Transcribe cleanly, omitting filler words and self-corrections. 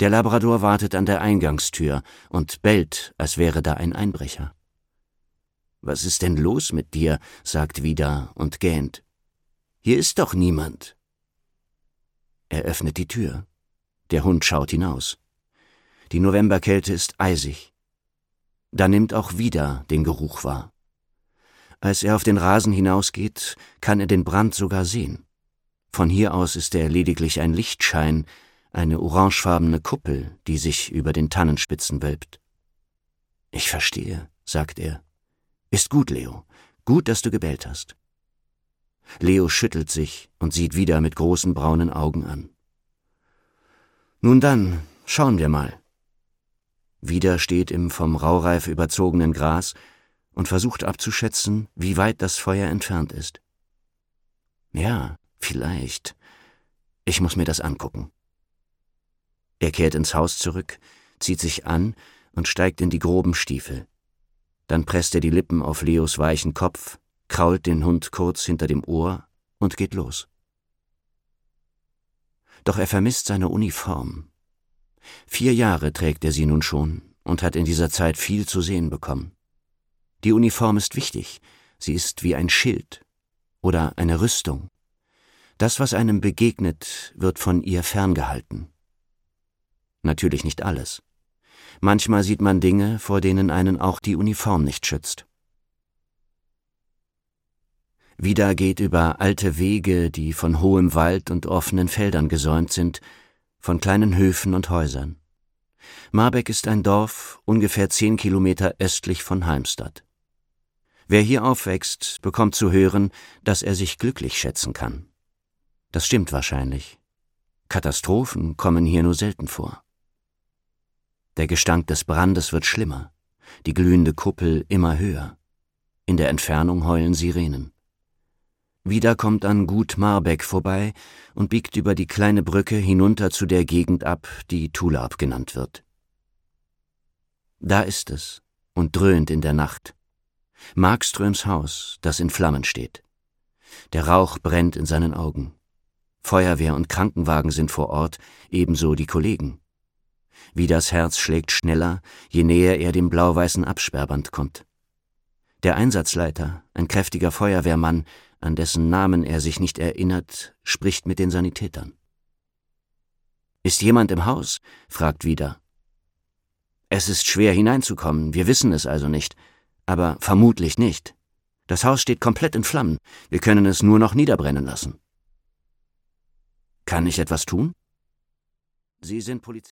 Der Labrador wartet an der Eingangstür und bellt, als wäre da ein Einbrecher. »Was ist denn los mit dir?« sagt Vida und gähnt. »Hier ist doch niemand.« Er öffnet die Tür. Der Hund schaut hinaus. Die Novemberkälte ist eisig. Da nimmt auch Vida den Geruch wahr. Als er auf den Rasen hinausgeht, kann er den Brand sogar sehen. Von hier aus ist er lediglich ein Lichtschein, eine orangefarbene Kuppel, die sich über den Tannenspitzen wölbt. »Ich verstehe«, sagt er. »Ist gut, Leo. Gut, dass du gebellt hast.« Leo schüttelt sich und sieht Vida mit großen braunen Augen an. »Nun dann, schauen wir mal.« Vida steht im vom Raureif überzogenen Gras und versucht abzuschätzen, wie weit das Feuer entfernt ist. »Ja, vielleicht. Ich muss mir das angucken.« Er kehrt ins Haus zurück, zieht sich an und steigt in die groben Stiefel. Dann presst er die Lippen auf Leos weichen Kopf, krault den Hund kurz hinter dem Ohr und geht los. Doch er vermisst seine Uniform. 4 Jahre trägt er sie nun schon und hat in dieser Zeit viel zu sehen bekommen. Die Uniform ist wichtig, sie ist wie ein Schild oder eine Rüstung. Das, was einem begegnet, wird von ihr ferngehalten. Natürlich nicht alles. Manchmal sieht man Dinge, vor denen einen auch die Uniform nicht schützt. Vida geht über alte Wege, die von hohem Wald und offenen Feldern gesäumt sind, von kleinen Höfen und Häusern. Marbeck ist ein Dorf ungefähr 10 Kilometer östlich von Halmstad. Wer hier aufwächst, bekommt zu hören, dass er sich glücklich schätzen kann. Das stimmt wahrscheinlich. Katastrophen kommen hier nur selten vor. Der Gestank des Brandes wird schlimmer, die glühende Kuppel immer höher. In der Entfernung heulen Sirenen. Vida kommt an Gut Marbeck vorbei und biegt über die kleine Brücke hinunter zu der Gegend ab, die Tularp genannt wird. Da ist es und dröhnt in der Nacht. Markströms Haus, das in Flammen steht. Der Rauch brennt in seinen Augen. Feuerwehr und Krankenwagen sind vor Ort, ebenso die Kollegen. Vidas Herz schlägt schneller, je näher er dem blau-weißen Absperrband kommt. Der Einsatzleiter, ein kräftiger Feuerwehrmann, an dessen Namen er sich nicht erinnert, spricht mit den Sanitätern. »Ist jemand im Haus?« fragt Vida. »Es ist schwer hineinzukommen, wir wissen es also nicht, aber vermutlich nicht. Das Haus steht komplett in Flammen, wir können es nur noch niederbrennen lassen.« »Kann ich etwas tun?« »Sie sind Polizist.«